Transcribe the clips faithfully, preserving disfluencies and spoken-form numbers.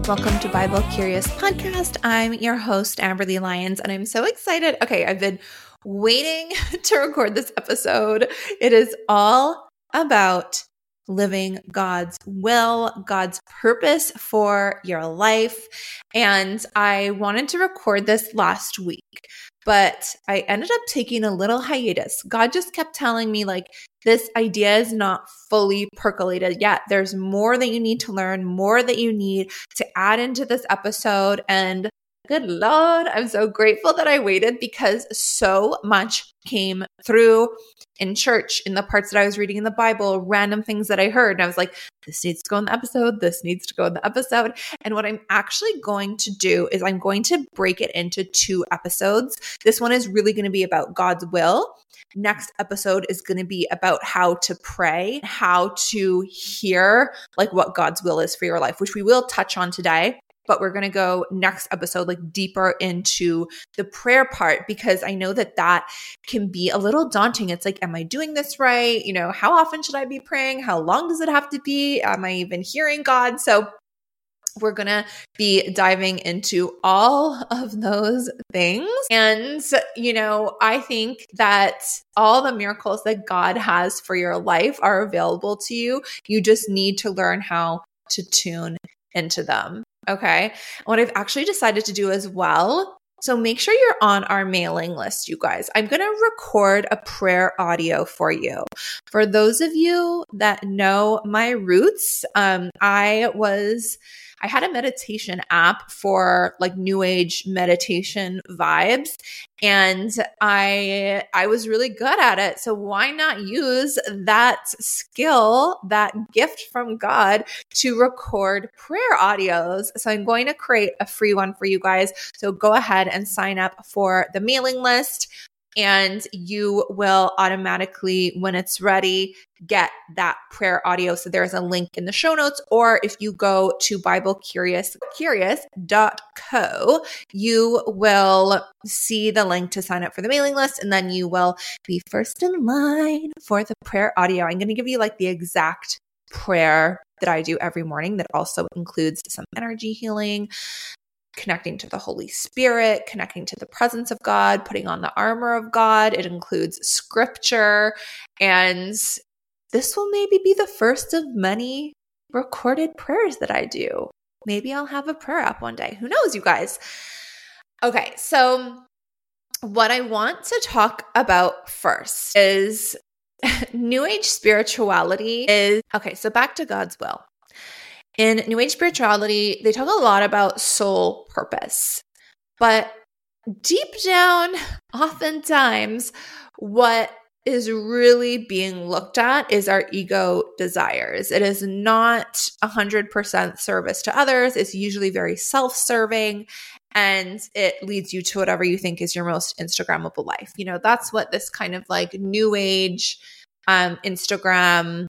Welcome to Bible Curious Podcast. I'm your host, Amberly Lyons, and I'm so excited. Okay, I've been waiting to record this episode. It is all about living God's will, God's purpose for your life. And I wanted to record this last week, but I ended up taking a little hiatus. God just kept telling me, like, this idea is not fully percolated yet. There's more that you need to learn, more that you need to add into this episode. And good Lord, I'm so grateful that I waited because so much came through in church, in the parts that I was reading in the Bible, random things that I heard. And I was like, this needs to go in the episode. This needs to go in the episode. And what I'm actually going to do is I'm going to break it into two episodes. This one is really going to be about God's will. Next episode is going to be about how to pray, how to hear like what God's will is for your life, which we will touch on today. But we're going to go next episode like deeper into the prayer part, because I know that that can be a little daunting. It's like, am I doing this right? You know, how often should I be praying? How long does it have to be? Am I even hearing God? So we're going to be diving into all of those things. And, you know, I think that all the miracles that God has for your life are available to you. You just need to learn how to tune into them. Okay. What I've actually decided to do as well. So make sure you're on our mailing list, you guys. I'm going to record a prayer audio for you. For those of you that know my roots, um, I was, I had a meditation app for like new age meditation vibes. And I, I was really good at it. So why not use that skill, that gift from God to record prayer audios? So I'm going to create a free one for you guys. So go ahead and sign up for the mailing list, and you will automatically, when it's ready, get that prayer audio. So there's a link in the show notes, or if you go to bible curious curious dot co, you will see the link to sign up for the mailing list, and then you will be first in line for the prayer audio. I'm going to give you like the exact prayer that I do every morning that also includes some energy healing, connecting to the Holy Spirit, connecting to the presence of God, putting on the armor of God. It includes scripture. And this will maybe be the first of many recorded prayers that I do. Maybe I'll have a prayer app one day. Who knows, you guys? Okay, so what I want to talk about first is New Age spirituality is, okay, so back to God's will. In New Age spirituality, they talk a lot about soul purpose, but deep down, oftentimes, what is really being looked at is our ego desires. It is not one hundred percent service to others. It's usually very self-serving, and it leads you to whatever you think is your most Instagrammable life. You know, that's what this kind of like New Age um, Instagram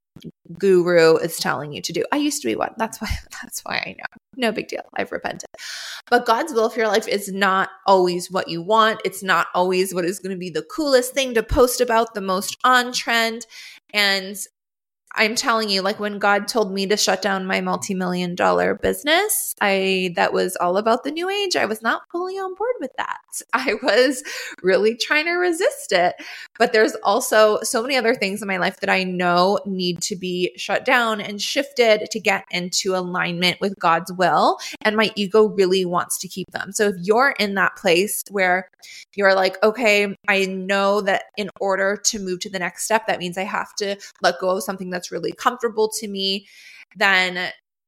guru is telling you to do. I used to be one. That's why, that's why I know. No big deal. I've repented. But God's will for your life is not always what you want. It's not always what is going to be the coolest thing to post about, the most on trend. And I'm telling you, like when God told me to shut down my multi-million dollar business, I that was all about the New Age. I was not fully on board with that. I was really trying to resist it. But there's also so many other things in my life that I know need to be shut down and shifted to get into alignment with God's will. And my ego really wants to keep them. So if you're in that place where you're like, okay, I know that in order to move to the next step, that means I have to let go of something that's really comfortable to me, then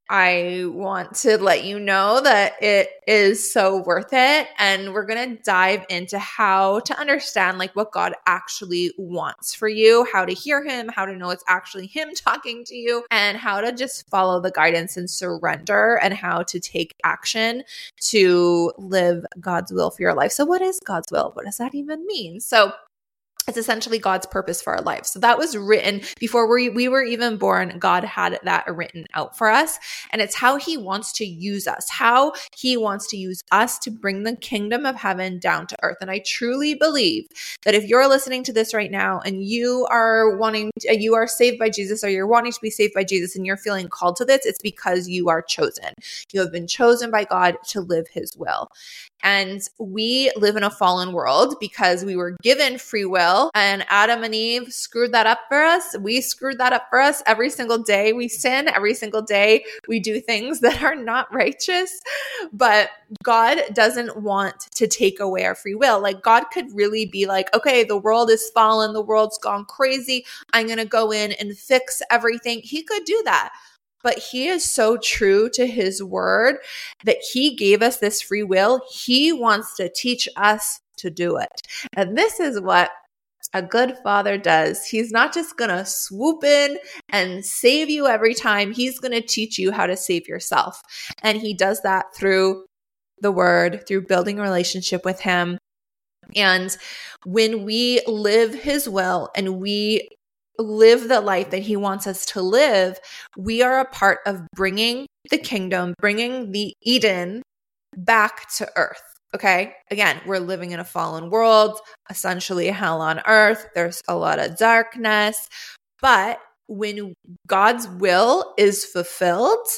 I want to let you know that it is so worth it. And we're going to dive into how to understand like what God actually wants for you, how to hear him, how to know it's actually him talking to you, and how to just follow the guidance and surrender, and how to take action to live God's will for your life. So what is God's will? What does that even mean? So It's essentially God's purpose for our life. So that was written before we, we were even born. God had that written out for us. And it's how he wants to use us, how he wants to use us to bring the kingdom of heaven down to earth. And I truly believe that if you're listening to this right now and you are wanting, to, you are saved by Jesus, or you're wanting to be saved by Jesus and you're feeling called to this, it's because you are chosen. You have been chosen by God to live his will. And we live in a fallen world because we were given free will, and Adam and Eve screwed that up for us. We screwed that up for us. Every single day we sin. Every single day we do things that are not righteous. But God doesn't want to take away our free will. Like, God could really be like, okay, the world is fallen. The world's gone crazy. I'm going to go in and fix everything. He could do that. But he is so true to his word that he gave us this free will. He wants to teach us to do it. And this is what a good father does. He's not just going to swoop in and save you every time. He's going to teach you how to save yourself. And he does that through the word, through building a relationship with him. And when we live his will and we live the life that he wants us to live, we are a part of bringing the kingdom, bringing the Eden back to earth. Okay. Again, we're living in a fallen world, essentially hell on earth. There's a lot of darkness, but when God's will is fulfilled,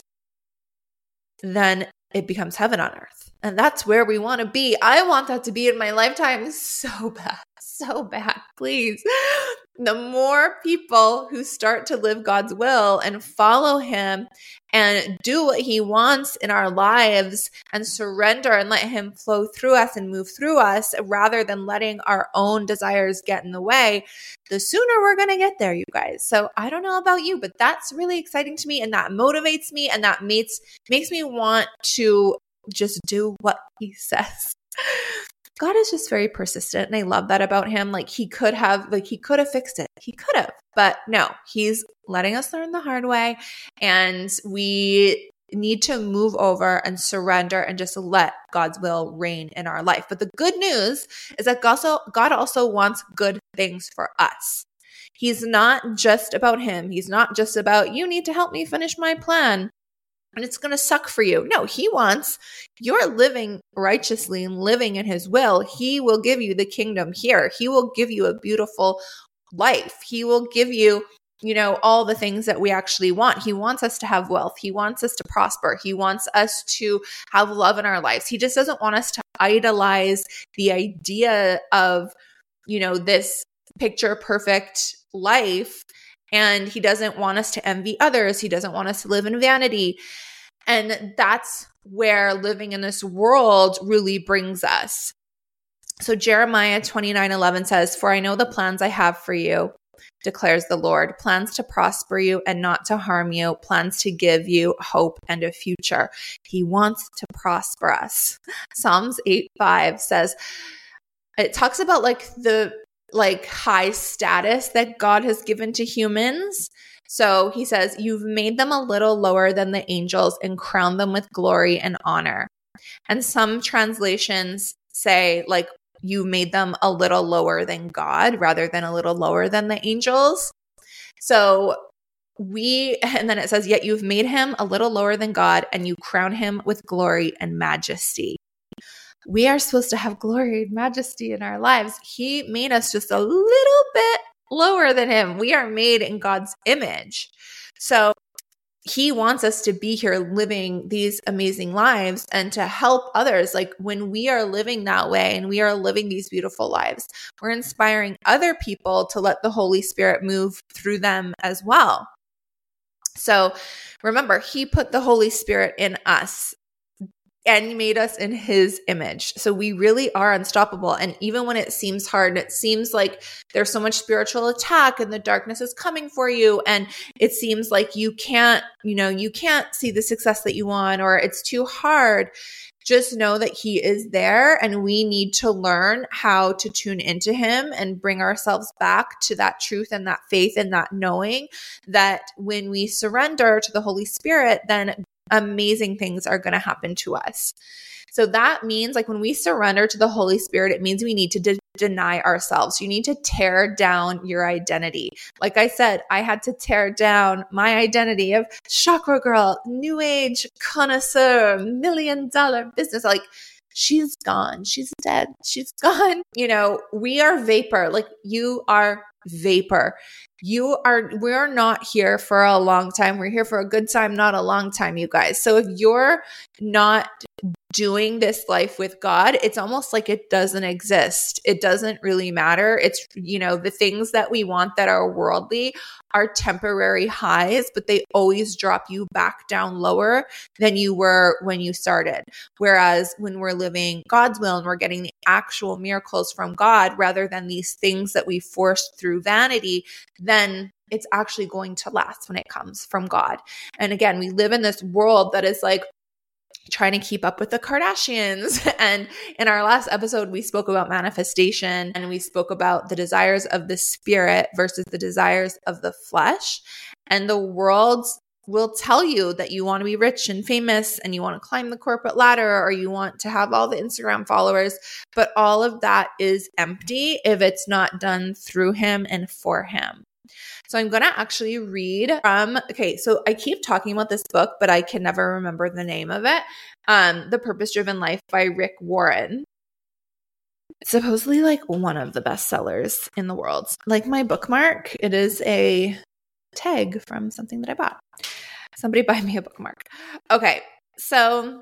then it becomes heaven on earth. And that's where we want to be. I want that to be in my lifetime so bad, so bad, please. The more people who start to live God's will and follow him and do what he wants in our lives and surrender and let him flow through us and move through us rather than letting our own desires get in the way, the sooner we're going to get there, you guys. So I don't know about you, but that's really exciting to me, and that motivates me, and that makes, makes me want to just do what he says. God is just very persistent, and I love that about him. Like, he could have, like, he could have fixed it. He could have, but no, he's letting us learn the hard way, and we need to move over and surrender and just let God's will reign in our life. But the good news is that God also, God also wants good things for us. He's not just about him. He's not just about, you need to help me finish my plan and it's going to suck for you. No, he wants, you're living righteously and living in his will. He will give you the kingdom here. He will give you a beautiful life. He will give you, you know, all the things that we actually want. He wants us to have wealth. He wants us to prosper. He wants us to have love in our lives. He just doesn't want us to idolize the idea of, you know, this picture perfect life. And he doesn't want us to envy others. He doesn't want us to live in vanity. And that's where living in this world really brings us. So Jeremiah twenty-nine eleven says, "For I know the plans I have for you, declares the Lord, plans to prosper you and not to harm you, plans to give you hope and a future." He wants to prosper us. Psalms eight five says, it talks about like the like high status that God has given to humans. So he says, "You've made them a little lower than the angels and crowned them with glory and honor." And some translations say like, you made them a little lower than God rather than a little lower than the angels. So we, and then it says, "Yet you've made him a little lower than God and you crown him with glory and majesty." We are supposed to have glory and majesty in our lives. He made us just a little bit lower than him. We are made in God's image. So he wants us to be here living these amazing lives and to help others. Like when we are living that way and we are living these beautiful lives, we're inspiring other people to let the Holy Spirit move through them as well. So remember, he put the Holy Spirit in us and made us in his image. So we really are unstoppable. And even when it seems hard, it seems like there's so much spiritual attack and the darkness is coming for you. And it seems like you can't, you know, you can't see the success that you want, or it's too hard. Just know that he is there, and we need to learn how to tune into him and bring ourselves back to that truth and that faith and that knowing that when we surrender to the Holy Spirit, then amazing things are going to happen to us. So that means like when we surrender to the Holy Spirit, it means we need to de- deny ourselves. You need to tear down your identity. Like I said, I had to tear down my identity of chakra girl, new age connoisseur, million dollar business. Like she's gone. She's dead. She's gone. You know, we are vapor. Like you are vapor. You are, we're not here for a long time. We're here for a good time, not a long time, you guys. So if you're not doing this life with God, it's almost like it doesn't exist. It doesn't really matter. It's, you know, the things that we want that are worldly are temporary highs, but they always drop you back down lower than you were when you started. Whereas when we're living God's will and we're getting the actual miracles from God rather than these things that we forced through vanity, then it's actually going to last when it comes from God. And again, we live in this world that is like trying to keep up with the Kardashians. And in our last episode, we spoke about manifestation and we spoke about the desires of the spirit versus the desires of the flesh. And the world will tell you that you want to be rich and famous and you want to climb the corporate ladder or you want to have all the Instagram followers. But all of that is empty if it's not done through him and for him. So I'm going to actually read from, okay, so I keep talking about this book, but I can never remember the name of it. Um, The Purpose Driven Life by Rick Warren. It's supposedly like one of the best sellers in the world. Like my bookmark, it is a tag from something that I bought. Somebody buy me a bookmark. Okay, so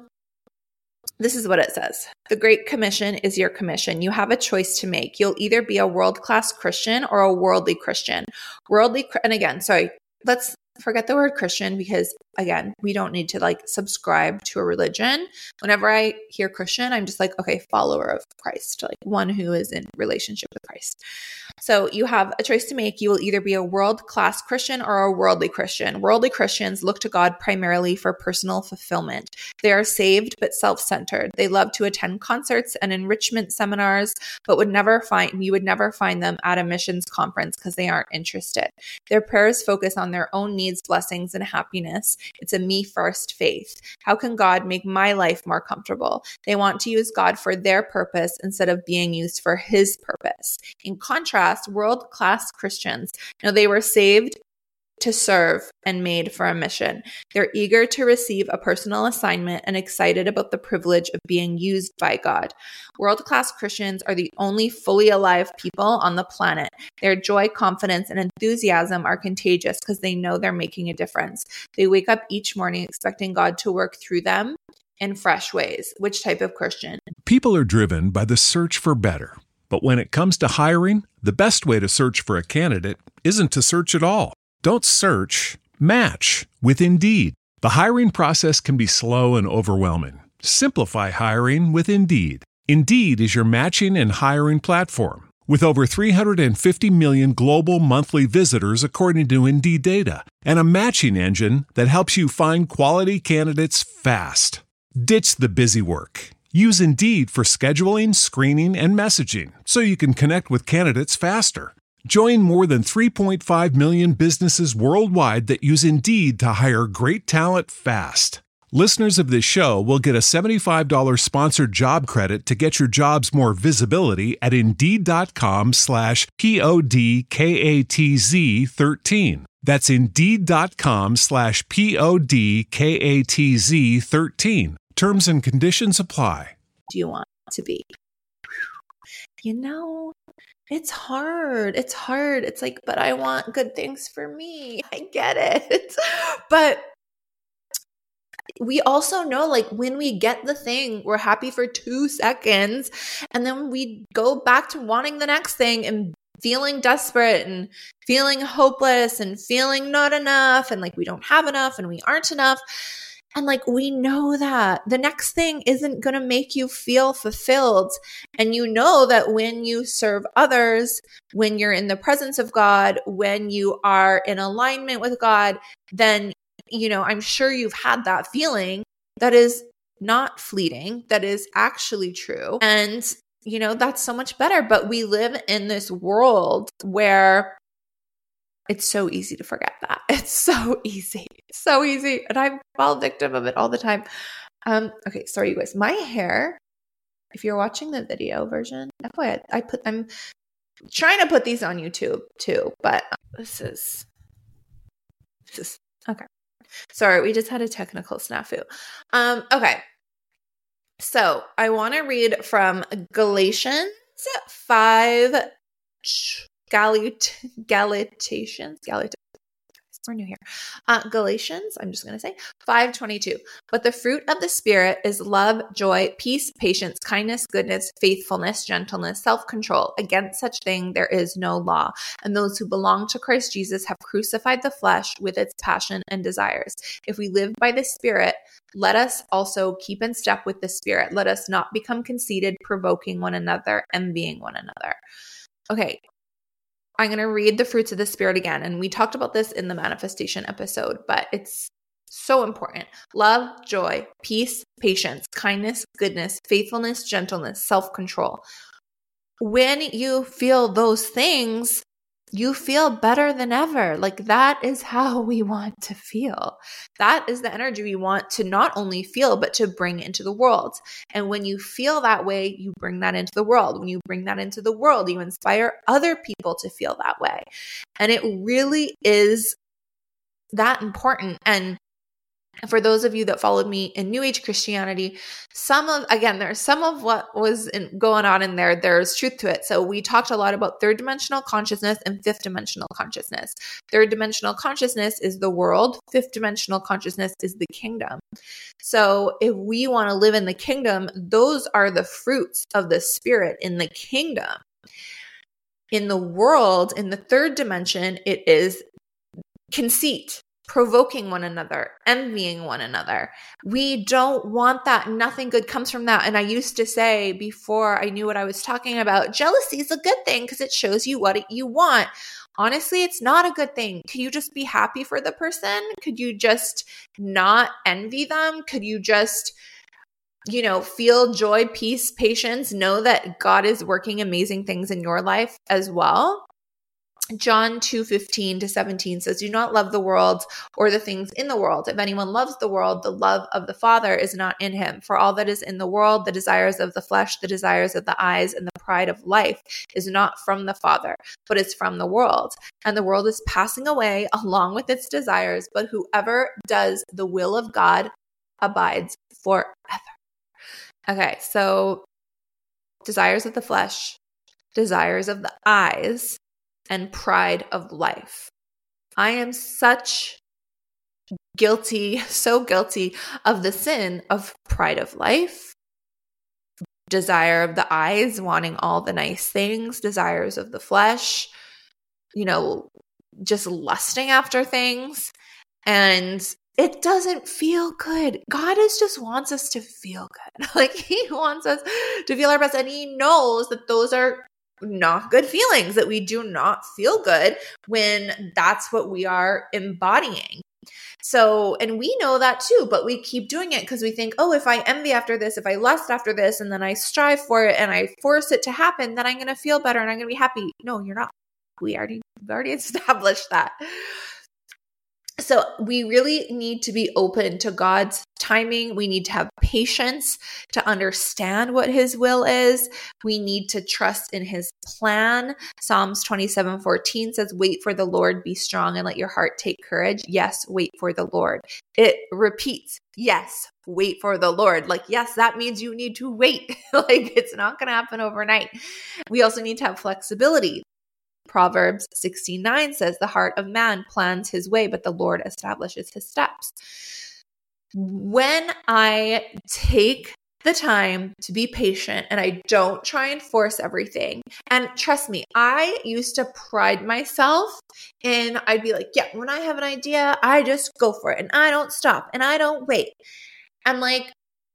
this is what it says. The Great Commission is your commission. You have a choice to make. You'll either be a world-class Christian or a worldly Christian. Worldly, and again, sorry, let's forget the word Christian because again, we don't need to like subscribe to a religion. Whenever I hear Christian, I'm just like, okay, follower of Christ, like one who is in relationship with Christ. So you have a choice to make. You will either be a world-class Christian or a worldly Christian. Worldly Christians look to God primarily for personal fulfillment. They are saved but self-centered. They love to attend concerts and enrichment seminars, but would never find you would never find them at a missions conference because they aren't interested. Their prayers focus on their own needs, blessings, and happiness. It's a me first faith. How can God make my life more comfortable? They want to use God for their purpose instead of being used for his purpose. In contrast, world-class Christians, you know, they were saved to serve and made for a mission. They're eager to receive a personal assignment and excited about the privilege of being used by God. World-class Christians are the only fully alive people on the planet. Their joy, confidence, and enthusiasm are contagious because they know they're making a difference. They wake up each morning expecting God to work through them in fresh ways. Which type of Christian? People are driven by the search for better. But when it comes to hiring, the best way to search for a candidate isn't to search at all. Don't search, match with Indeed. The hiring process can be slow and overwhelming. Simplify hiring with Indeed. Indeed is your matching and hiring platform. With over three hundred fifty million global monthly visitors according to Indeed data, and a matching engine that helps you find quality candidates fast. Ditch the busy work. Use Indeed for scheduling, screening, and messaging so you can connect with candidates faster. Join more than three point five million businesses worldwide that use Indeed to hire great talent fast. Listeners of this show will get a seventy-five dollars sponsored job credit to get your jobs more visibility at Indeed.com slash P-O-D-K-A-T-Z 13. That's Indeed.com slash P-O-D-K-A-T-Z 13. Terms and conditions apply. Do you want to be? You know, it's hard. It's hard. It's like, but I want good things for me. I get it. But we also know, like, when we get the thing, we're happy for two seconds. And then we go back to wanting the next thing and feeling desperate and feeling hopeless and feeling not enough. And like, we don't have enough and we aren't enough. And like, we know that the next thing isn't going to make you feel fulfilled. And you know that when you serve others, when you're in the presence of God, when you are in alignment with God, then, you know, I'm sure you've had that feeling that is not fleeting, that is actually true. And, you know, that's so much better. But we live in this world where It's so easy to forget that. It's so easy. It's so easy. And I fall victim of it all the time. Um, okay, sorry, you guys. My hair, if you're watching the video version, F Y I, I put, I'm trying to put these on YouTube too, but this is, this is, okay. Sorry, we just had a technical snafu. Um, okay. So I want to read from Galatians five, Galat- Galatians, Galatians. We're new here. Uh, Galatians, I'm just going to say five twenty-two. But the fruit of the Spirit is love, joy, peace, patience, kindness, goodness, faithfulness, gentleness, self-control. Against such thing there is no law. And those who belong to Christ Jesus have crucified the flesh with its passion and desires. If we live by the Spirit, let us also keep in step with the Spirit. Let us not become conceited, provoking one another, envying one another. Okay. I'm going to read the fruits of the Spirit again. And we talked about this in the manifestation episode, but it's so important. Love, joy, peace, patience, kindness, goodness, faithfulness, gentleness, self-control. When you feel those things, you feel better than ever. Like that is how we want to feel. That is the energy we want to not only feel, but to bring into the world. And when you feel that way, you bring that into the world. When you bring that into the world, you inspire other people to feel that way. And it really is that important. And for those of you that followed me in New Age Christianity, some of, again, there's some of what was in, going on in there, there's truth to it. So we talked a lot about third dimensional consciousness and fifth dimensional consciousness. Third dimensional consciousness is the world. Fifth dimensional consciousness is the kingdom. So if we want to live in the kingdom, those are the fruits of the Spirit in the kingdom. In the world, in the third dimension, it is conceit, provoking one another, envying one another. We don't want that. Nothing good comes from that. And I used to say before I knew what I was talking about, jealousy is a good thing because it shows you what you want. Honestly, it's not a good thing. Could you just be happy for the person? Could you just not envy them? Could you just, you know, feel joy, peace, patience, know that God is working amazing things in your life as well? John two fifteen to seventeen says, do not love the world or the things in the world. If anyone loves the world, the love of the Father is not in him. For all that is in the world, the desires of the flesh, the desires of the eyes, and the pride of life is not from the Father, but is from the world. And the world is passing away along with its desires, but whoever does the will of God abides forever. Okay, so desires of the flesh, desires of the eyes, and pride of life. I am such guilty, so guilty of the sin of pride of life, desire of the eyes, wanting all the nice things, desires of the flesh, you know, just lusting after things. And it doesn't feel good. God is just wants us to feel good. Like he wants us to feel our best. And he knows that those are not good feelings, that we do not feel good when that's what we are embodying. So, and we know that too, but we keep doing it because we think, oh, if I envy after this, if I lust after this, and then I strive for it and I force it to happen, then I'm going to feel better and I'm going to be happy. No, you're not. We already, we've already established that. So we really need to be open to God's timing. We need to have patience to understand what his will is. We need to trust in his plan. Psalms twenty-seven fourteen says, wait for the Lord, be strong and let your heart take courage. Yes, wait for the Lord. It repeats, yes, wait for the Lord. Like, yes, that means you need to wait. Like it's not going to happen overnight. We also need to have flexibility. Proverbs sixteen nine says, the heart of man plans his way, but the Lord establishes his steps. When I take the time to be patient and I don't try and force everything, and trust me, I used to pride myself in, I'd be like, yeah, when I have an idea, I just go for it and I don't stop and I don't wait. And like,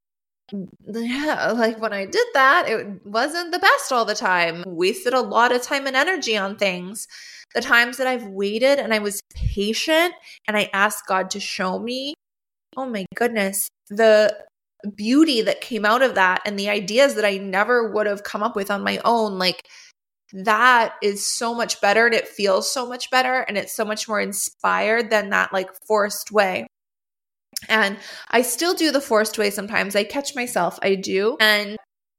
yeah, like when I did that, it wasn't the best all the time. Wasted a lot of time and energy on things. The times that I've waited and I was patient and I asked God to show me, oh my goodness, the beauty that came out of that and the ideas that I never would have come up with on my own. Like that is so much better and it feels so much better and it's so much more inspired than that like forced way. And I still do the forced way sometimes. I catch myself. I do. And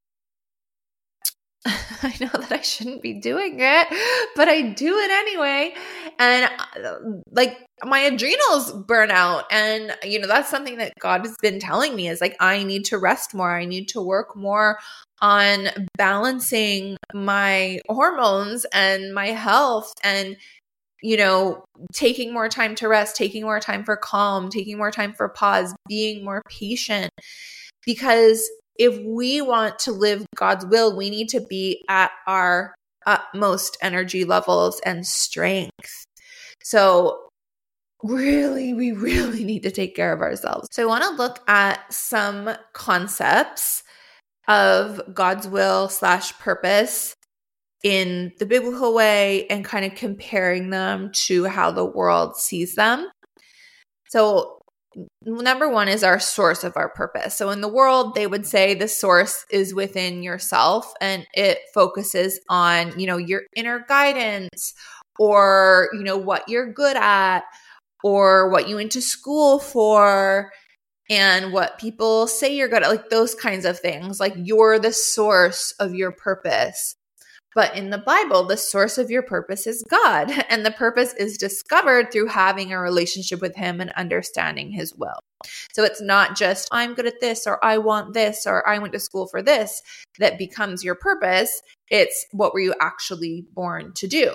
I know that I shouldn't be doing it, but I do it anyway. And uh, like my adrenals burn out. And, you know, that's something that God has been telling me is like, I need to rest more. I need to work more on balancing my hormones and my health and, you know, taking more time to rest, taking more time for calm, taking more time for pause, being more patient. Because if we want to live God's will, we need to be at our utmost energy levels and strength. So really, we really need to take care of ourselves. So I want to look at some concepts of God's will slash purpose in the biblical way and kind of comparing them to how the world sees them. So number one is our source of our purpose. So in the world, they would say the source is within yourself and it focuses on, you know, your inner guidance or, you know, what you're good at or what you went to school for and what people say you're good at, like those kinds of things. Like you're the source of your purpose. But in the Bible, the source of your purpose is God, and the purpose is discovered through having a relationship with Him and understanding His will. So it's not just, I'm good at this, or I want this, or I went to school for this, that becomes your purpose. It's what were you actually born to do?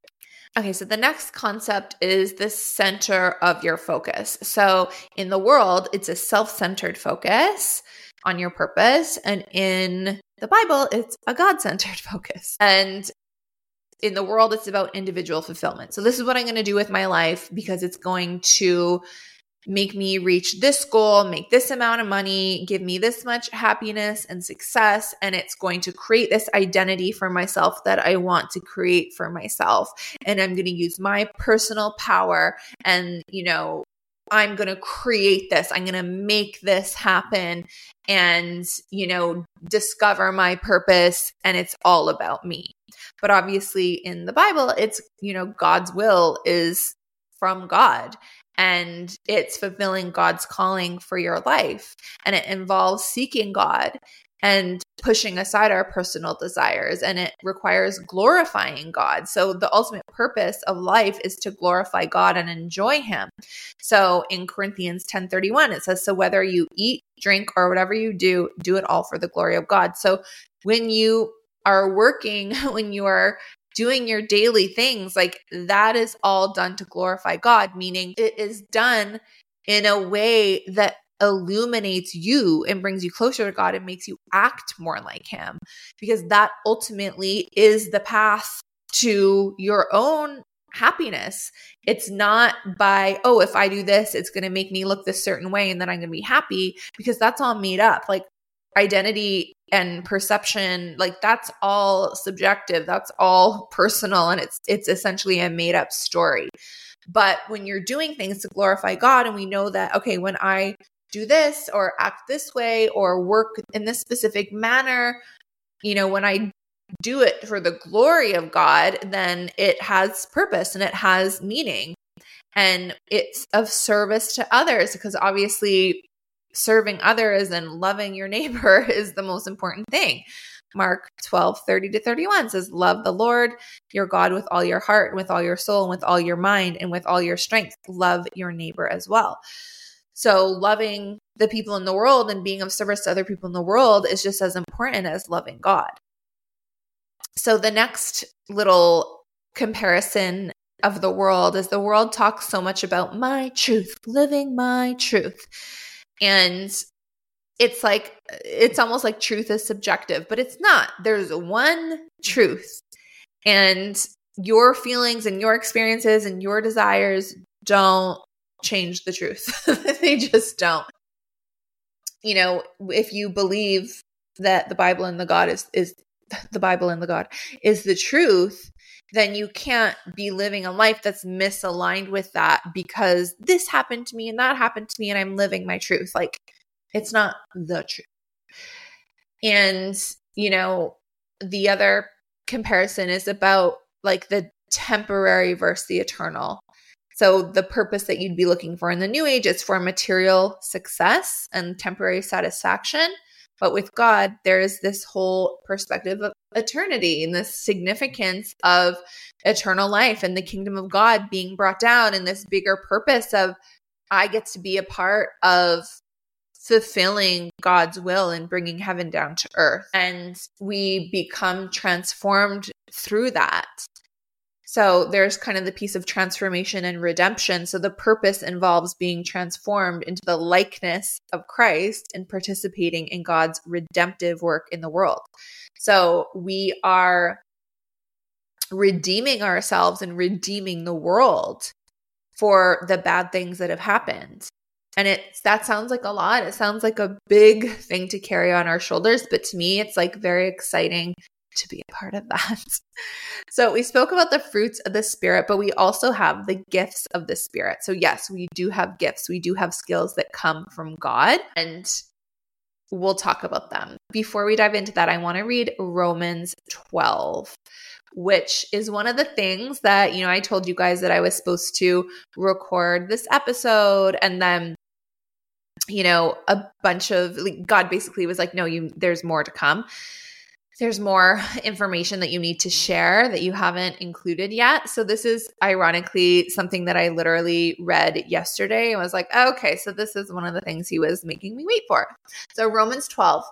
Okay, so the next concept is the center of your focus. So in the world, it's a self-centered focus on your purpose, and in the Bible, it's a God-centered focus. And in the world, it's about individual fulfillment. So this is what I'm going to do with my life because it's going to make me reach this goal, make this amount of money, give me this much happiness and success, and it's going to create this identity for myself that I want to create for myself. And I'm going to use my personal power and, you know, I'm going to create this. I'm going to make this happen and, you know, discover my purpose, and it's all about me. But obviously in the Bible, it's, you know, God's will is from God. And it's fulfilling God's calling for your life. And it involves seeking God and pushing aside our personal desires. And it requires glorifying God. So the ultimate purpose of life is to glorify God and enjoy Him. So in Corinthians ten thirty-one, it says, so whether you eat, drink, or whatever you do, do it all for the glory of God. So when you are working, when you are doing your daily things, like that is all done to glorify God, meaning it is done in a way that illuminates you and brings you closer to God and makes you act more like Him, because that ultimately is the path to your own happiness. It's not by, oh, if I do this, it's going to make me look this certain way and then I'm going to be happy, because that's all made up. Like identity and perception, like that's all subjective. That's all personal. And it's, it's essentially a made up story. But when you're doing things to glorify God, and we know that, okay, when I do this or act this way or work in this specific manner, you know, when I do it for the glory of God, then it has purpose and it has meaning and it's of service to others, because obviously serving others and loving your neighbor is the most important thing. Mark twelve thirty to thirty-one says, love the Lord your God with all your heart and with all your soul and with all your mind and with all your strength. Love your neighbor as well. So loving the people in the world and being of service to other people in the world is just as important as loving God. So the next little comparison of the world is the world talks so much about my truth, living my truth. And it's like, it's almost like truth is subjective, but it's not. There's one truth, and your feelings and your experiences and your desires don't change the truth. They just don't. You know, if you believe that the Bible and the God is, is the Bible and the God is the truth, then you can't be living a life that's misaligned with that because this happened to me and that happened to me and I'm living my truth. Like, it's not the truth. And, you know, the other comparison is about like the temporary versus the eternal. So the purpose that you'd be looking for in the new age is for material success and temporary satisfaction. But with God, there is this whole perspective of eternity and this significance of eternal life and the kingdom of God being brought down, and this bigger purpose of I get to be a part of fulfilling God's will and bringing heaven down to earth. And we become transformed through that. So there's kind of the piece of transformation and redemption. So the purpose involves being transformed into the likeness of Christ and participating in God's redemptive work in the world. So we are redeeming ourselves and redeeming the world for the bad things that have happened. And it's, that sounds like a lot. It sounds like a big thing to carry on our shoulders. But to me, it's like very exciting to be a part of that. So we spoke about the fruits of the Spirit, but we also have the gifts of the Spirit. So yes, we do have gifts. We do have skills that come from God, and we'll talk about them. Before we dive into that, I want to read Romans twelve, which is one of the things that, you know, I told you guys that I was supposed to record this episode, and then you know, a bunch of like, God basically was like, no, you, there's more to come. There's more information that you need to share that you haven't included yet. So this is ironically something that I literally read yesterday and was like, oh, okay, so this is one of the things he was making me wait for. So Romans twelve,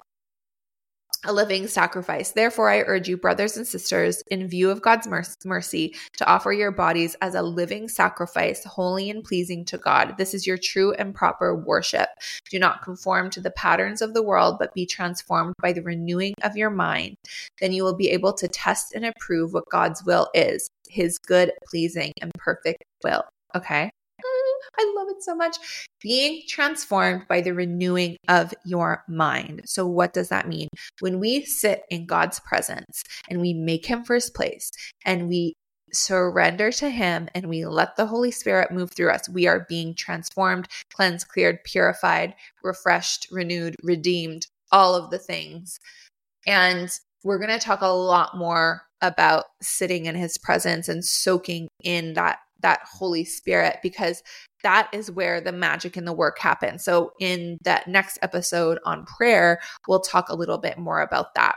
a living sacrifice. Therefore, I urge you, brothers and sisters, in view of God's mercy, to offer your bodies as a living sacrifice, holy and pleasing to God. This is your true and proper worship. Do not conform to the patterns of the world, but be transformed by the renewing of your mind. Then you will be able to test and approve what God's will is, his good, pleasing, and perfect will. Okay? I love it so much. Being transformed by the renewing of your mind. So what does that mean? When we sit in God's presence and we make him first place and we surrender to him and we let the Holy Spirit move through us, we are being transformed, cleansed, cleared, purified, refreshed, renewed, redeemed, all of the things. And we're going to talk a lot more about sitting in his presence and soaking in that that Holy Spirit, because that is where the magic and the work happens. So in that next episode on prayer, we'll talk a little bit more about that.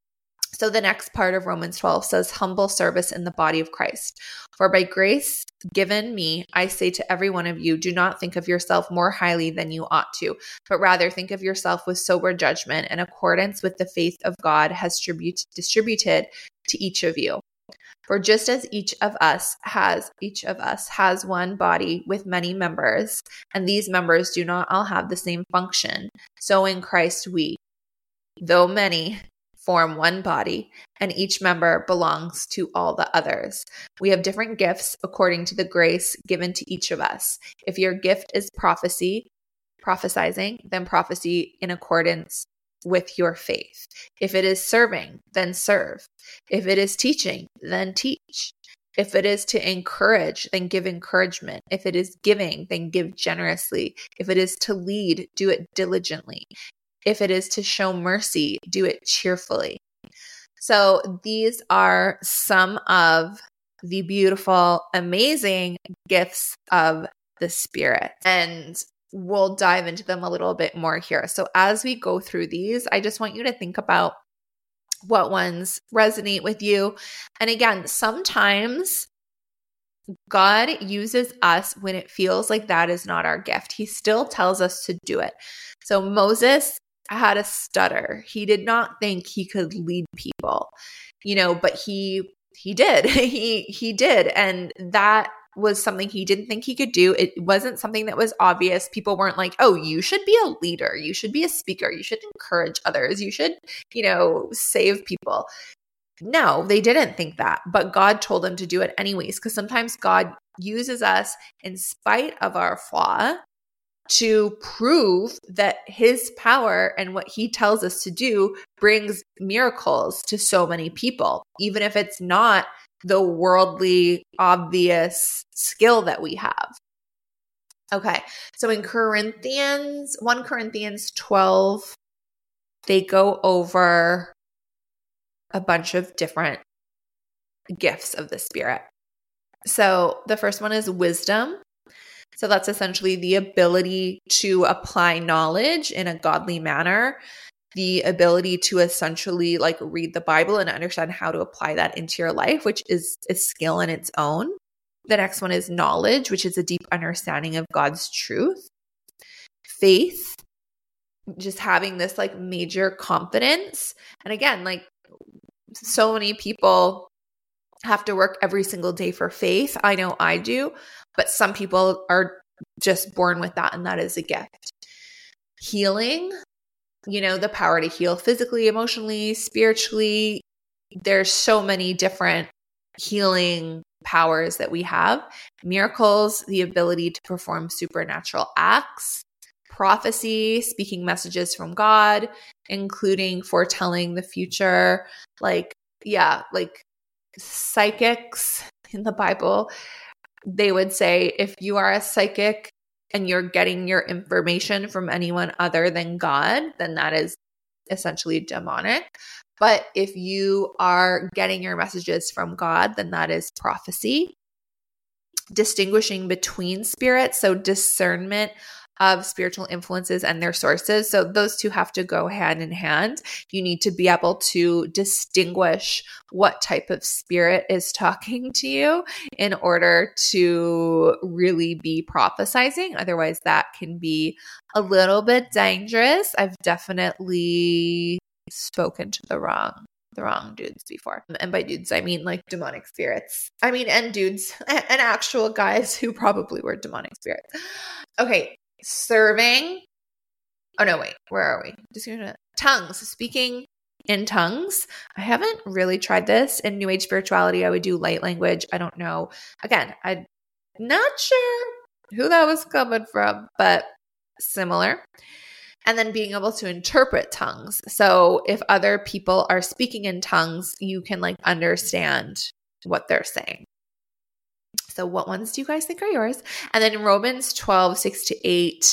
So the next part of Romans twelve says, humble service in the body of Christ. For by grace given me, I say to every one of you, do not think of yourself more highly than you ought to, but rather think of yourself with sober judgment in accordance with the faith of God has tribute, distributed to each of you. For just as each of us has each of us has one body with many members, and these members do not all have the same function, so in Christ we, though many, form one body, and each member belongs to all the others. We have different gifts according to the grace given to each of us. If your gift is prophecy, prophesizing, then prophecy in accordance with your faith. If it is serving, then serve. If it is teaching, then teach. If it is to encourage, then give encouragement. If it is giving, then give generously. If it is to lead, do it diligently. If it is to show mercy, do it cheerfully. So these are some of the beautiful, amazing gifts of the Spirit. And we'll dive into them a little bit more here. So as we go through these, I just want you to think about what ones resonate with you. And again, sometimes God uses us when it feels like that is not our gift. He still tells us to do it. So Moses had a stutter. He did not think he could lead people, you know, but he he did. he he did. And that was something he didn't think he could do. It wasn't something that was obvious. People weren't like, oh, you should be a leader. You should be a speaker. You should encourage others. You should, you know, save people. No, they didn't think that. But God told them to do it anyways, because sometimes God uses us in spite of our flaw to prove that his power and what he tells us to do brings miracles to so many people, even if it's not the worldly, obvious skill that we have. Okay, so in Corinthians, First Corinthians twelve, they go over a bunch of different gifts of the Spirit. So the first one is wisdom. So that's essentially the ability to apply knowledge in a godly manner, the ability to essentially like read the Bible and understand how to apply that into your life, which is a skill in its own. The next one is knowledge, which is a deep understanding of God's truth. Faith, just having this like major confidence. And again, like so many people have to work every single day for faith. I know I do, but some people are just born with that, and that is a gift. Healing, you know, the power to heal physically, emotionally, spiritually. There's so many different healing powers that we have. Miracles, the ability to perform supernatural acts. Prophecy, speaking messages from God, including foretelling the future. Like, yeah, like psychics in the Bible, they would say if you are a psychic and you're getting your information from anyone other than God, then that is essentially demonic. But if you are getting your messages from God, then that is prophecy. Distinguishing between spirits, so discernment of spiritual influences and their sources. So those two have to go hand in hand. You need to be able to distinguish what type of spirit is talking to you in order to really be prophesizing. Otherwise, that can be a little bit dangerous. I've definitely spoken to the wrong the wrong dudes before. And by dudes, I mean like demonic spirits. I mean, and dudes and actual guys who probably were demonic spirits. Okay. Serving. Oh no, wait, where are we? Just gonna tongues, speaking in tongues. I haven't really tried this in New Age spirituality. I would do light language. I don't know. Again, I'm not sure who that was coming from, but similar. And then being able to interpret tongues. So if other people are speaking in tongues, you can like understand what they're saying. So what ones do you guys think are yours? And then Romans twelve, six to eight,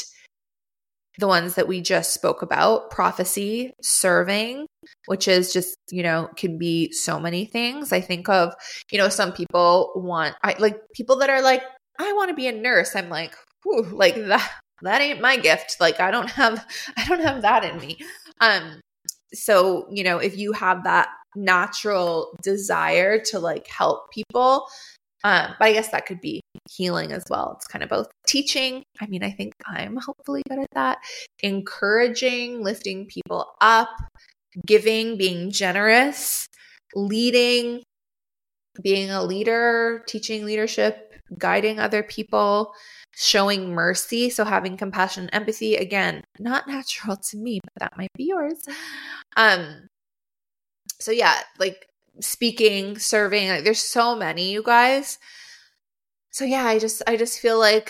the ones that we just spoke about, prophecy, serving, which is just, you know, can be so many things. I think of, you know, some people want, I like people that are like, I want to be a nurse. I'm like, whew, like that, that ain't my gift. Like I don't have, I don't have that in me. Um, so, you know, if you have that natural desire to like help people, Um, but I guess that could be healing as well. It's kind of both. Teaching. I mean, I think I'm hopefully good at that. Encouraging, lifting people up, giving, being generous, leading, being a leader, teaching leadership, guiding other people, showing mercy. So having compassion and empathy. Again, not natural to me, but that might be yours. Um, so yeah, like speaking, serving, like there's so many, you guys. So yeah, I just, I just feel like,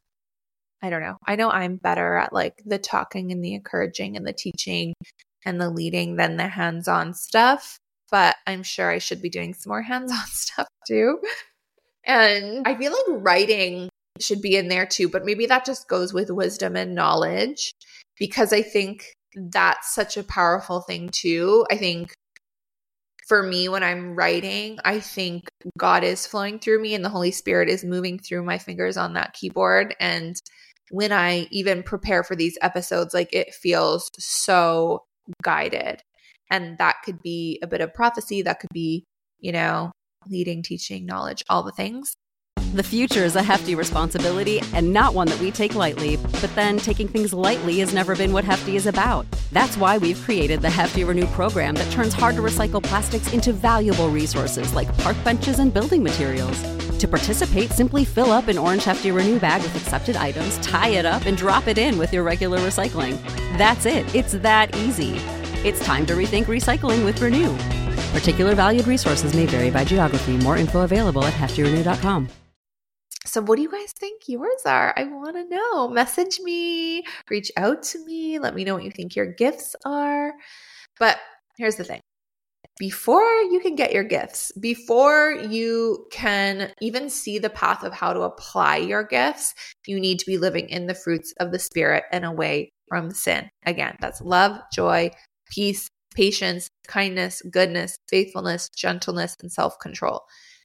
I don't know. I know I'm better at like the talking and the encouraging and the teaching and the leading than the hands-on stuff, but I'm sure I should be doing some more hands-on stuff too. And I feel like writing should be in there too, but maybe that just goes with wisdom and knowledge, because I think that's such a powerful thing too. I think for me, when I'm writing, I think God is flowing through me and the Holy Spirit is moving through my fingers on that keyboard. And when I even prepare for these episodes, like it feels so guided. And that could be a bit of prophecy. That could be, you know, leading, teaching, knowledge, all the things. The future is a hefty responsibility and not one that we take lightly. But then taking things lightly has never been what Hefty is about. That's why we've created the Hefty Renew program that turns hard-to-recycle plastics into valuable resources like park benches and building materials. To participate, simply fill up an orange Hefty Renew bag with accepted items, tie it up, and drop it in with your regular recycling. That's it. It's that easy. It's time to rethink recycling with Renew. Particular valued resources may vary by geography. More info available at hefty renew dot com. So what do you guys think yours are? I want to know. Message me, reach out to me, let me know what you think your gifts are. But here's the thing. Before you can get your gifts, before you can even see the path of how to apply your gifts, you need to be living in the fruits of the Spirit and away from sin. Again, that's love, joy, peace, patience, kindness, goodness, faithfulness, gentleness, and self-control.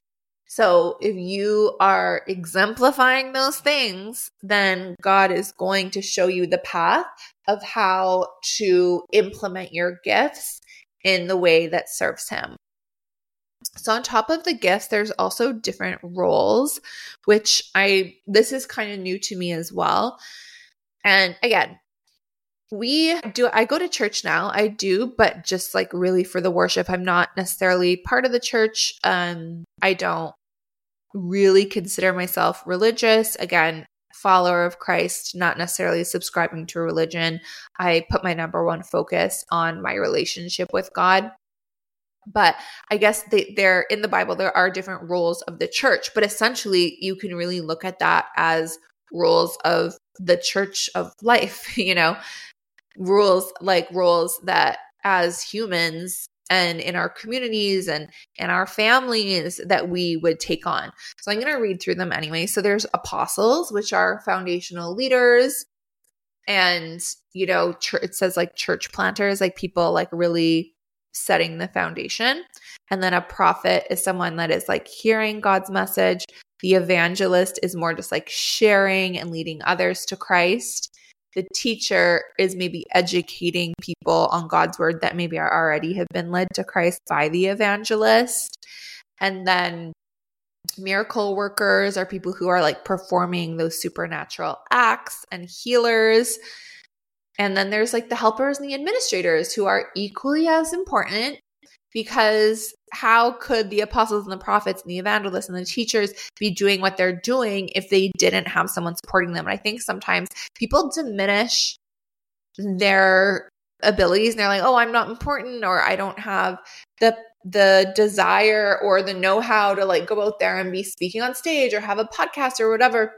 So if you are exemplifying those things, then God is going to show you the path of how to implement your gifts in the way that serves him. So on top of the gifts, there's also different roles, which I, this is kind of new to me as well. And again, we do, I go to church now, I do, but just like really for the worship. I'm not necessarily part of the church. Um, I don't really consider myself religious. Again, follower of Christ, not necessarily subscribing to a religion. I put my number one focus on my relationship with God. But I guess they, they're in the Bible, there are different roles of the church, but essentially you can really look at that as roles of the church of life, you know, rules like roles that as humans and in our communities and in our families that we would take on. So I'm going to read through them anyway. So there's apostles, which are foundational leaders. And, you know, ch- it says like church planters, like people like really setting the foundation. And then a prophet is someone that is like hearing God's message. The evangelist is more just like sharing and leading others to Christ. The teacher is maybe educating people on God's word that maybe are already have been led to Christ by the evangelist. And then miracle workers are people who are like performing those supernatural acts, and healers. And then there's like the helpers and the administrators who are equally as important, because how could the apostles and the prophets and the evangelists and the teachers be doing what they're doing if they didn't have someone supporting them? And I think sometimes people diminish their abilities and they're like, oh, I'm not important, or I don't have the the desire or the know-how to like go out there and be speaking on stage or have a podcast or whatever.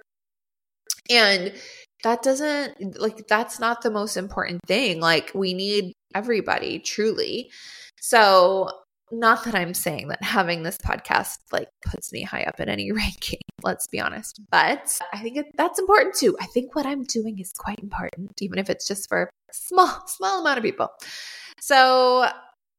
And that doesn't, like, that's not the most important thing. Like, we need everybody, truly. So not that I'm saying that having this podcast like puts me high up in any ranking, let's be honest, but I think it, that's important too. I think what I'm doing is quite important, even if it's just for a small, small amount of people. So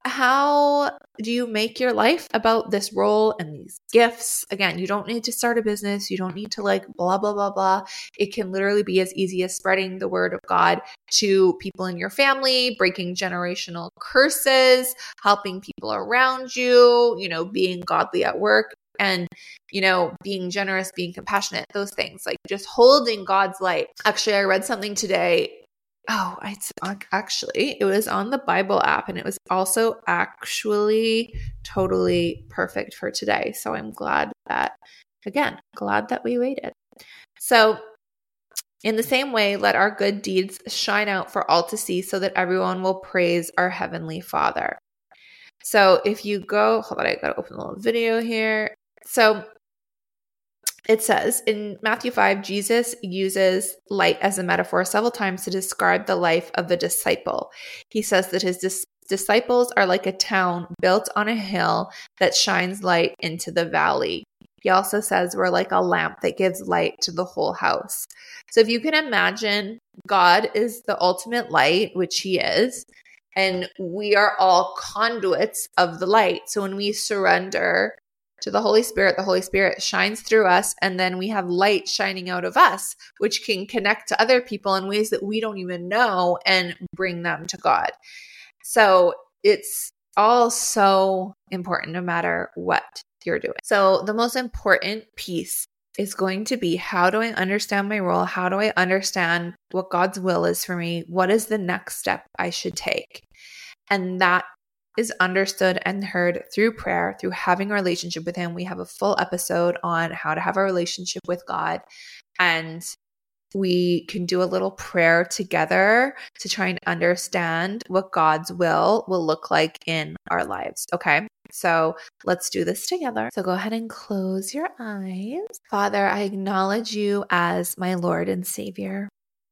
how do you make your life about this role and these gifts? Again, you don't need to start a business. You don't need to like blah, blah, blah, blah. It can literally be as easy as spreading the word of God to people in your family, breaking generational curses, helping people around you, you know, being godly at work, and, you know, being generous, being compassionate, those things, like just holding God's light. Actually, I read something today. Oh, it's actually, it was on the Bible app, and it was also actually totally perfect for today. So I'm glad that, again, glad that we waited. So in the same way, let our good deeds shine out for all to see, so that everyone will praise our Heavenly Father. So if you go, hold on, I got to open a little video here. So it says in Matthew five, Jesus uses light as a metaphor several times to describe the life of the disciple. He says that his dis- disciples are like a town built on a hill that shines light into the valley. He also says we're like a lamp that gives light to the whole house. So if you can imagine, God is the ultimate light, which he is, and we are all conduits of the light. So when we surrender to the Holy Spirit, the Holy Spirit shines through us, and then we have light shining out of us, which can connect to other people in ways that we don't even know and bring them to God. So it's all so important no matter what you're doing. So the most important piece is going to be, how do I understand my role? How do I understand what God's will is for me? What is the next step I should take? And that is understood and heard through prayer, through having a relationship with him. We have a full episode on how to have a relationship with God, and we can do a little prayer together to try and understand what God's will will look like in our lives. Okay, so let's do this together. So go ahead and close your eyes. Father, I acknowledge you as my Lord and Savior.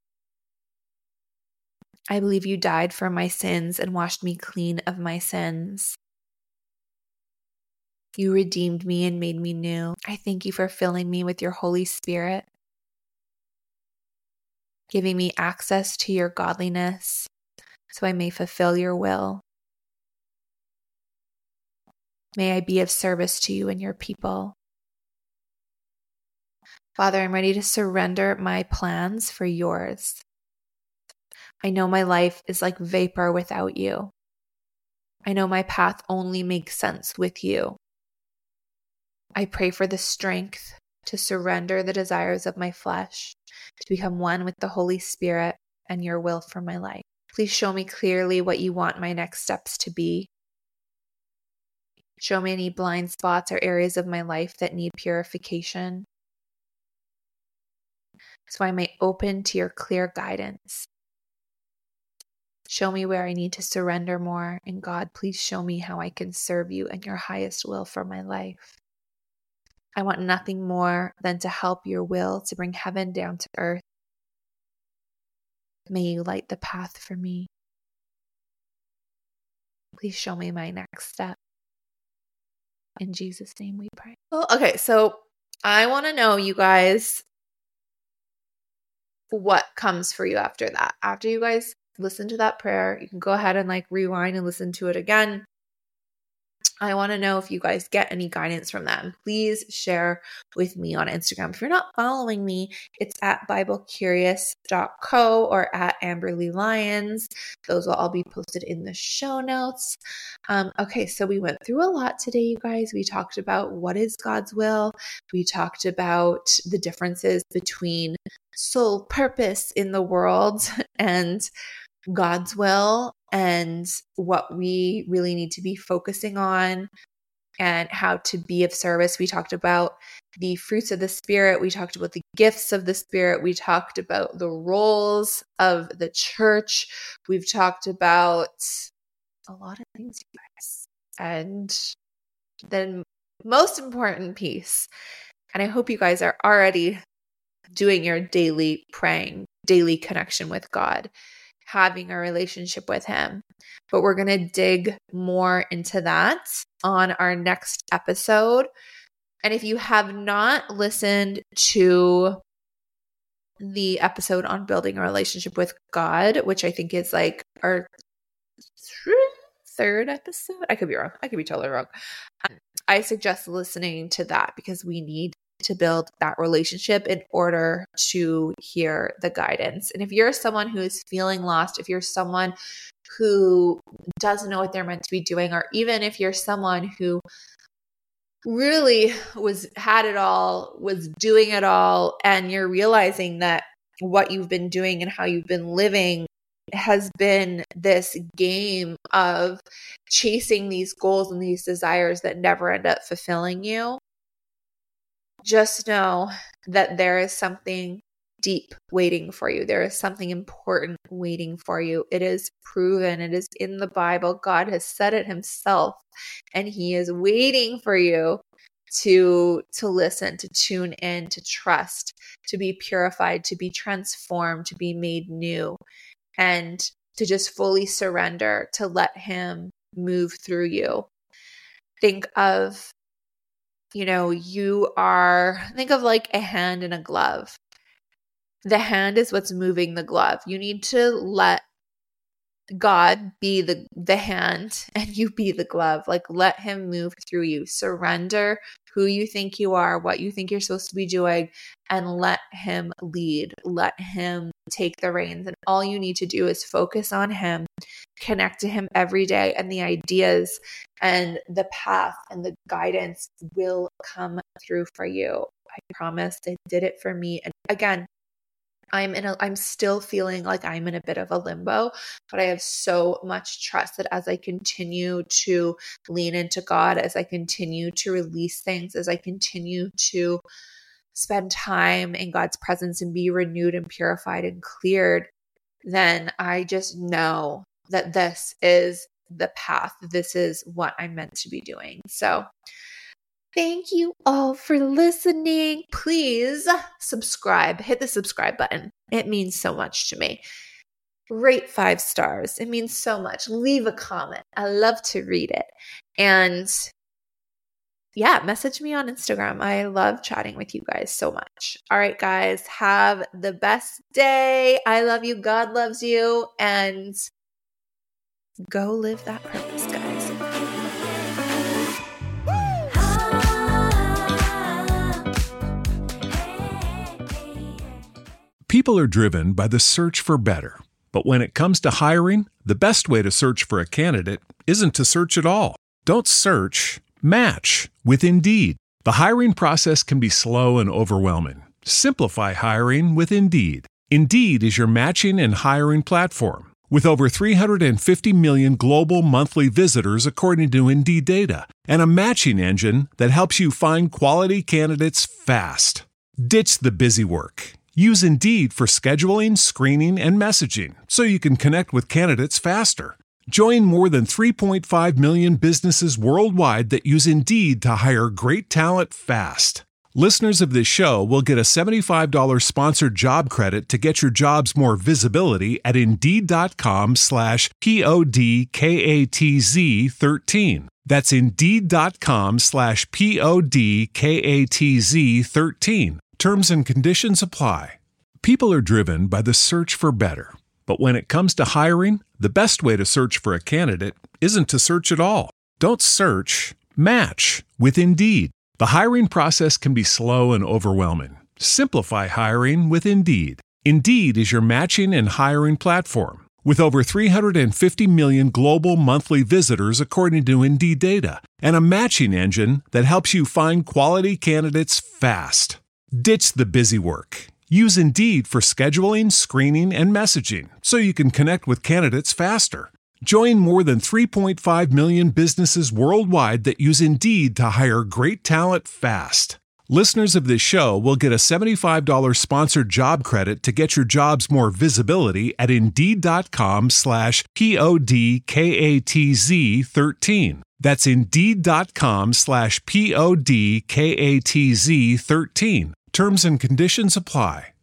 I believe you died for my sins and washed me clean of my sins. You redeemed me and made me new. I thank you for filling me with your Holy Spirit, giving me access to your godliness so I may fulfill your will. May I be of service to you and your people. Father, I'm ready to surrender my plans for yours. I know my life is like vapor without you. I know my path only makes sense with you. I pray for the strength to surrender the desires of my flesh, to become one with the Holy Spirit and your will for my life. Please show me clearly what you want my next steps to be. Show me any blind spots or areas of my life that need purification, so I may open to your clear guidance. Show me where I need to surrender more, and God, please show me how I can serve you and your highest will for my life. I want nothing more than to help your will to bring heaven down to earth. May you light the path for me. Please show me my next step. In Jesus' name we pray. Well, okay, so I want to know, you guys, what comes for you after that. After you guys listen to that prayer, you can go ahead and like rewind and listen to it again. I want to know if you guys get any guidance from that. And please share with me on Instagram. If you're not following me, it's at bible curious dot co or at Amberly Lyons. Those will all be posted in the show notes. Um, okay, so we went through a lot today, you guys. We talked about what is God's will. We talked about the differences between soul purpose in the world and God's will, and what we really need to be focusing on and how to be of service. We talked about the fruits of the Spirit. We talked about the gifts of the Spirit. We talked about the roles of the church. We've talked about a lot of things, you guys. And then most important piece, and I hope you guys are already doing your daily praying, daily connection with God, having a relationship with him. But we're going to dig more into that on our next episode. And if you have not listened to the episode on building a relationship with God, which I think is like our third episode, I could be wrong. I could be totally wrong. Um, I suggest listening to that because we need to build that relationship in order to hear the guidance. And if you're someone who is feeling lost, if you're someone who doesn't know what they're meant to be doing, or even if you're someone who really was had it all, was doing it all, and you're realizing that what you've been doing and how you've been living has been this game of chasing these goals and these desires that never end up fulfilling you, just know that there is something deep waiting for you. There is something important waiting for you. It is proven. It is in the Bible. God has said it himself, and he is waiting for you to, to listen, to tune in, to trust, to be purified, to be transformed, to be made new, and to just fully surrender, to let him move through you. Think of You know, you are, think of like a hand in a glove. The hand is what's moving the glove. You need to let God be the, the hand and you be the glove. Like, let him move through you. Surrender who you think you are, what you think you're supposed to be doing, and let him lead. Let him take the reins. And all you need to do is focus on him, connect to him every day, and the ideas and the path and the guidance will come through for you. I promise. It did it for me. And again, I'm in a, I'm still feeling like I'm in a bit of a limbo, but I have so much trust that as I continue to lean into God, as I continue to release things, as I continue to spend time in God's presence and be renewed and purified and cleared, then I just know that this is the path. This is what I'm meant to be doing. So thank you all for listening. Please subscribe. Hit the subscribe button. It means so much to me. Rate five stars. It means so much. Leave a comment. I love to read it. And yeah, message me on Instagram. I love chatting with you guys so much. All right, guys, have the best day. I love you. God loves you. And go live that purpose, guys. People are driven by the search for better. But when it comes to hiring, the best way to search for a candidate isn't to search at all. Don't search, match with Indeed. The hiring process can be slow and overwhelming. Simplify hiring with Indeed. Indeed is your matching and hiring platform. With over three hundred fifty million global monthly visitors according to Indeed data, and a matching engine that helps you find quality candidates fast. Ditch the busy work. Use Indeed for scheduling, screening, and messaging so you can connect with candidates faster. Join more than three point five million businesses worldwide that use Indeed to hire great talent fast. Listeners of this show will get a seventy-five dollars sponsored job credit to get your jobs more visibility at Indeed.com slash P-O-D-K-A-T-Z 13. That's Indeed.com slash P-O-D-K-A-T-Z 13. Terms and conditions apply. People are driven by the search for better. But when it comes to hiring, the best way to search for a candidate isn't to search at all. Don't search, match with Indeed. The hiring process can be slow and overwhelming. Simplify hiring with Indeed. Indeed is your matching and hiring platform. With over three hundred fifty million global monthly visitors according to Indeed data, and a matching engine that helps you find quality candidates fast. Ditch the busy work. Use Indeed for scheduling, screening, and messaging so you can connect with candidates faster. Join more than three point five million businesses worldwide that use Indeed to hire great talent fast. Listeners of this show will get a seventy-five dollars sponsored job credit to get your jobs more visibility at Indeed.com slash P-O-D-K-A-T-Z 13. That's Indeed.com slash P-O-D-K-A-T-Z 13. Terms and conditions apply.